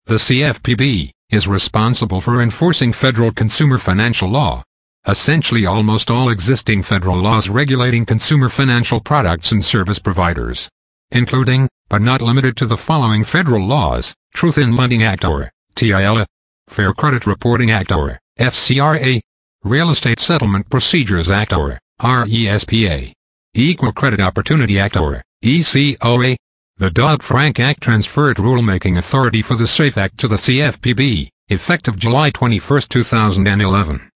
The CFPB is responsible for enforcing federal consumer financial law. Essentially almost all existing federal laws regulating consumer financial products and service providers, including, but not limited to the following federal laws: Truth in Lending Act or TILA, Fair Credit Reporting Act or FCRA, Real Estate Settlement Procedures Act or RESPA, Equal Credit Opportunity Act or ECOA. The Dodd-Frank Act transferred rulemaking authority for the SAFE Act to the CFPB, effective July 21, 2011.